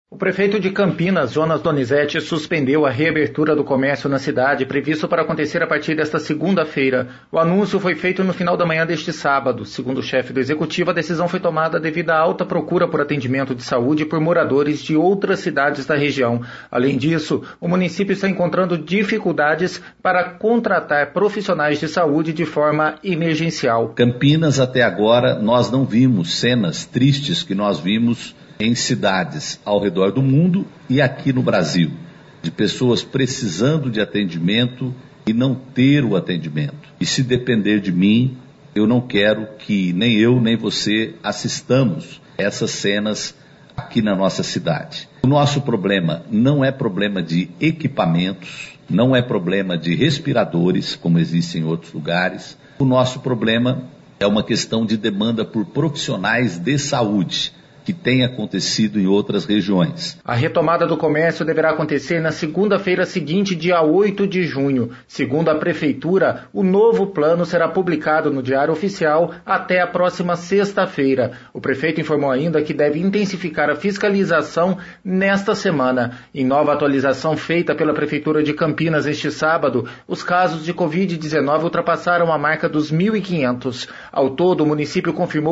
O prefeito de Campinas, Jonas Donizete, suspendeu a reabertura do comércio na cidade, previsto para acontecer a partir desta segunda-feira. O anúncio foi feito no final da manhã deste sábado. Segundo o chefe do executivo, a decisão foi tomada devido à alta procura por atendimento de saúde por moradores de outras cidades da região. Além disso, o município está encontrando dificuldades para contratar profissionais de saúde de forma emergencial. Campinas, até agora, nós não vimos cenas tristes que nós vimos em cidades ao redor do mundo e aqui no Brasil, de pessoas precisando de atendimento e não ter o atendimento. E se depender de mim, eu não quero que nem eu nem você assistamos essas cenas aqui na nossa cidade. O nosso problema não é problema de equipamentos, não é problema de respiradores, como existe em outros lugares. O nosso problema é uma questão de demanda por profissionais de saúde, que tem acontecido em outras regiões. A retomada do comércio deverá acontecer na segunda-feira seguinte, dia 8 de junho. Segundo a Prefeitura, o novo plano será publicado no Diário Oficial até a próxima sexta-feira. O prefeito informou ainda que deve intensificar a fiscalização nesta semana. Em nova atualização feita pela Prefeitura de Campinas este sábado, os casos de Covid-19 ultrapassaram a marca dos 1.500. Ao todo, o município confirmou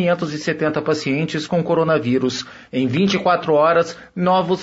1.570 pacientes com coronavírus. Em 24 horas, novos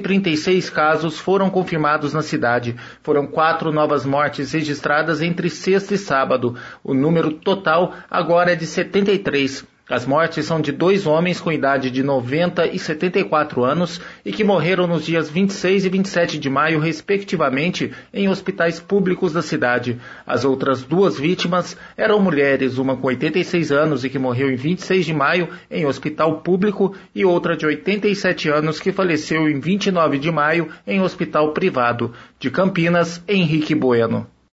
136 casos foram confirmados na cidade. Foram 4 novas mortes registradas entre sexta e sábado. O número total agora é de 73. As mortes são de 2 homens com idade de 90 e 74 anos e que morreram nos dias 26 e 27 de maio, respectivamente, em hospitais públicos da cidade. As outras 2 vítimas eram mulheres, uma com 86 anos e que morreu em 26 de maio em hospital público e outra de 87 anos que faleceu em 29 de maio em hospital privado. De Campinas, Henrique Bueno.